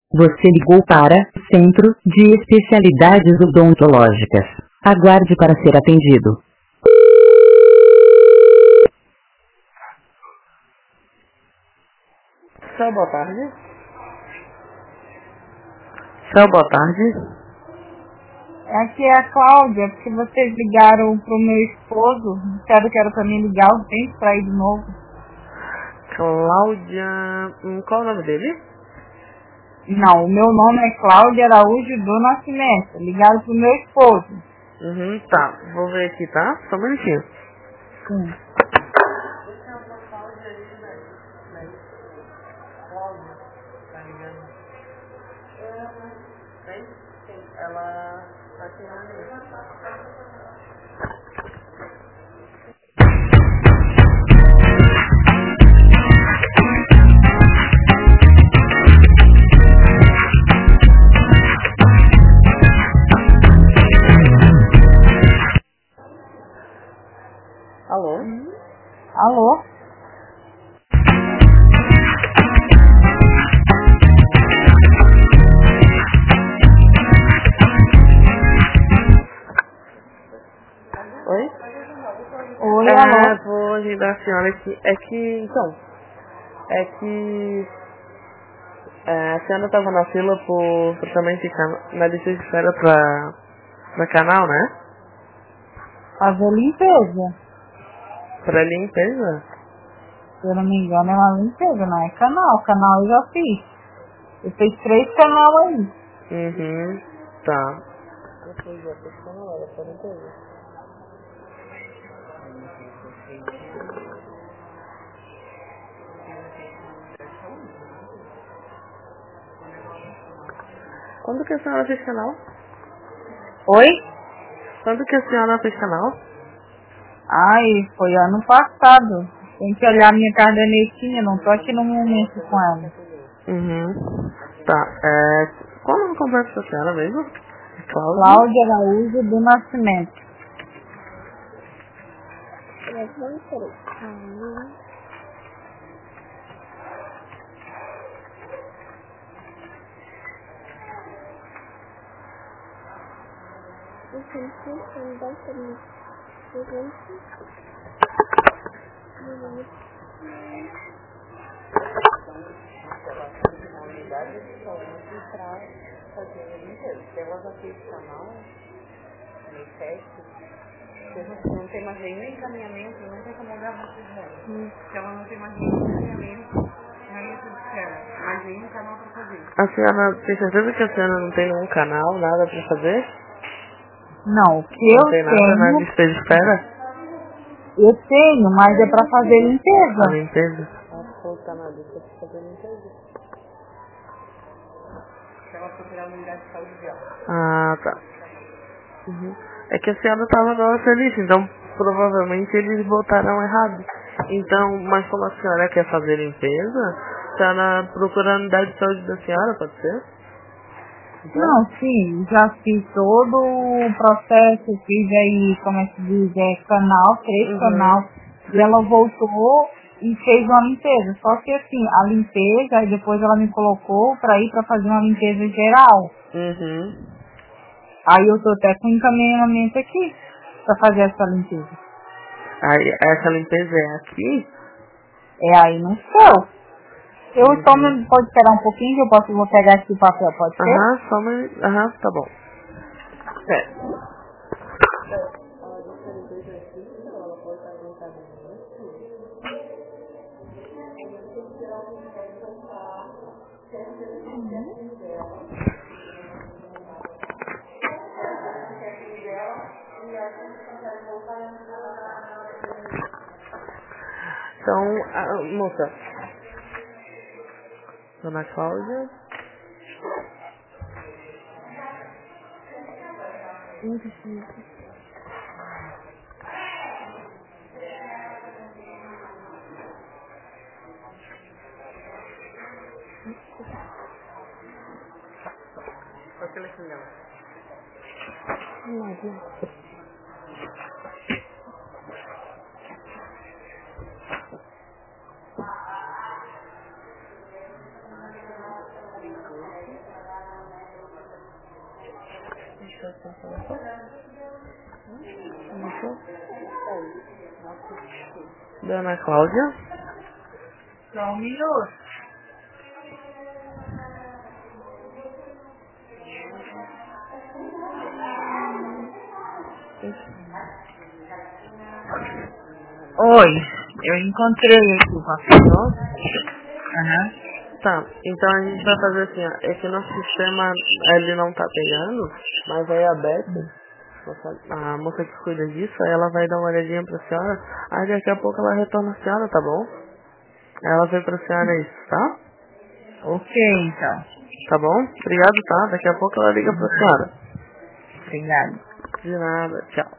Você ligou para o Centro de Especialidades Odontológicas. Aguarde para ser atendido. Tchau, boa tarde. Tchau, boa tarde. Aqui é a Cláudia, porque vocês ligaram pro meu esposo, disseram que era pra mim ligar o tempo pra ir de novo. Cláudia... qual é o nome dele? Não, o meu nome é Cláudia Araújo do Nascimento, ligaram pro meu esposo. Tá, vou ver aqui, tá? Só um minutinho. Sim. Cláudia, tá ligando? Sim, ela tá aqui na minha. Alô? Alô? Oi? Oi, alô? Vou ajudar a senhora aqui. A senhora tava na fila por tratamento na lista de espera pra canal, né? Fazer limpeza. Pra limpeza? Se eu não me engano é uma limpeza, não é canal. Canal eu já fiz. Eu fiz 3 canal aí. Tá. Quando que a senhora fez canal? Oi? Quando que a senhora fez canal? Ai, foi ano passado. Tem que olhar minha cadernetinha, não tô aqui no momento com ela. Tá, qual o nome completo da senhora mesmo? Cláudia Araújo do Nascimento. Não tem mais nenhum encaminhamento, não tem como olhar vocês dela. Porque ela não tem mais nenhum encaminhamento na lista de espera, mais nenhum canal pra fazer. A senhora tem certeza que a senhora não tem nenhum canal, nada pra fazer? Não, o que Não eu tem nada na tenho, lista de espera? eu tenho, mas é pra fazer limpeza. A limpeza? Tá na lista pra fazer limpeza. Ela foi tirar a unidade de saúde dela. Ah, tá. É que a senhora estava na nossa lista, então provavelmente eles botaram errado. Então, mas como a senhora quer fazer limpeza, a senhora procura a unidade de saúde da senhora, pode ser? Então? Não, sim, já fiz todo o processo, fiz aí, como é que diz, canal, 3 canal, e ela voltou e fez uma limpeza. Só que assim, a limpeza, aí depois ela me colocou pra ir pra fazer uma limpeza geral. Aí eu tô até com encaminhamento aqui pra fazer essa limpeza. Aí, essa limpeza é aqui? É aí no céu. Eu só me pode esperar um pouquinho que vou pegar aqui o papel, pode ser? Tá bom. Então, moça, dona Cláudia. Qual é o telefone dela? Dona Cláudia? Só um minuto. Oi, eu encontrei aqui o papel. Tá, então a gente vai fazer assim, ó. É que nosso sistema, ele não tá pegando, mas aí a Beth, a moça que cuida disso, aí ela vai dar uma olhadinha pra senhora, aí daqui a pouco ela retorna a senhora, tá bom? Aí ela vem pra senhora isso, tá? Ok, então. Tá bom? Obrigado, tá? Daqui a pouco ela liga pra senhora. Obrigada. De nada, tchau.